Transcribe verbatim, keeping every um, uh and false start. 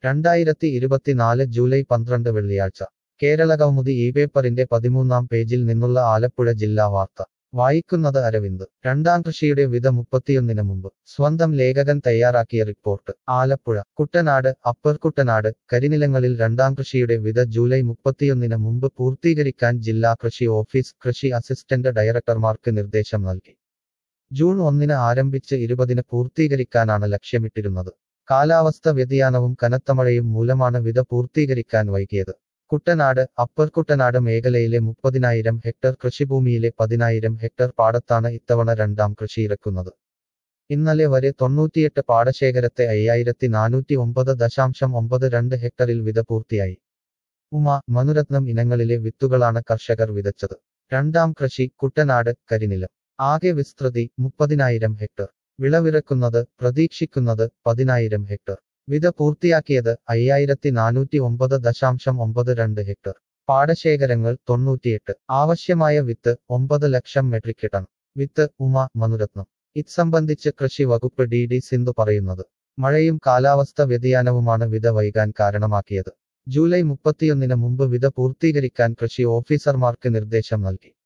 രണ്ടായിരത്തി ഇരുപത്തിനാല് ജൂലൈ പന്ത്രണ്ട് വെള്ളിയാഴ്ച കേരളകൗമുദി ഈ പേപ്പറിന്റെ പതിമൂന്നാം പേജിൽ നിന്നുള്ള ആലപ്പുഴ ജില്ലാ വാർത്ത വായിക്കുന്നത് അരവിന്ദ്. രണ്ടാം കൃഷിയുടെ വിത മുപ്പത്തിയൊന്നിന് മുമ്പ്. സ്വന്തം ലേഖകൻ തയ്യാറാക്കിയ റിപ്പോർട്ട്. ആലപ്പുഴ. കുട്ടനാട്, അപ്പർ കുട്ടനാട്, കരിനിലങ്ങളിൽ രണ്ടാം കൃഷിയുടെ വിത ജൂലൈ മുപ്പത്തിയൊന്നിന് മുമ്പ് പൂർത്തീകരിക്കാൻ ജില്ലാ കൃഷി ഓഫീസ് കൃഷി അസിസ്റ്റന്റ് ഡയറക്ടർമാർക്ക് നിർദ്ദേശം നൽകി. ജൂൺ ഒന്നിന് ആരംഭിച്ച് ഇരുപതിന് പൂർത്തീകരിക്കാനാണ് ലക്ഷ്യമിട്ടിരുന്നത്. കാലാവസ്ഥ വ്യതിയാനവും കനത്ത മഴയും മൂലമാണ് വിത പൂർത്തീകരിക്കാൻ വൈകിയത്. കുട്ടനാട്, അപ്പർ കുട്ടനാട് മേഖലയിലെ മുപ്പതിനായിരം ഹെക്ടർ കൃഷിഭൂമിയിലെ പതിനായിരം ഹെക്ടർ പാടത്താണ് ഇത്തവണ രണ്ടാം കൃഷി ഇറക്കുന്നത്. ഇന്നലെ വരെ തൊണ്ണൂറ്റിയെട്ട് പാടശേഖരത്തെ അയ്യായിരത്തി നാനൂറ്റി ഒമ്പത് ദശാംശം ഒമ്പത് രണ്ട് ഹെക്ടറിൽ വിത പൂർത്തിയായി. ഉമ, മനുരത്നം ഇനങ്ങളിലെ വിത്തുകളാണ് കർഷകർ വിതച്ചത്. രണ്ടാം കൃഷി കുട്ടനാട്, കരിനിലം. ആകെ വിസ്തൃതി മുപ്പതിനായിരം ഹെക്ടർ. വിളവിറക്കുന്നത് പ്രതീക്ഷിക്കുന്നത് പതിനായിരം ഹെക്ടർ. വിത പൂർത്തിയാക്കിയത് അയ്യായിരത്തി നാനൂറ്റി ഒമ്പത് ദശാംശം ഒമ്പത് രണ്ട് ഹെക്ടർ. പാടശേഖരങ്ങൾ തൊണ്ണൂറ്റിയെട്ട്. ആവശ്യമായ വിത്ത് ഒമ്പത് ലക്ഷം മെട്രിക് ടൺ. വിത്ത് ഉമ, മനുരത്നം. ഇത് സംബന്ധിച്ച് കൃഷി വകുപ്പ് ഡി ഡി സിന്ധു പറയുന്നത്. മഴയും കാലാവസ്ഥ വ്യതിയാനവുമാണ് വിത വൈകാൻ കാരണമാക്കിയത്. ജൂലൈ മുപ്പത്തിയൊന്നിന് മുമ്പ് വിത പൂർത്തീകരിക്കാൻ കൃഷി ഓഫീസർമാർക്ക് നിർദ്ദേശം നൽകി.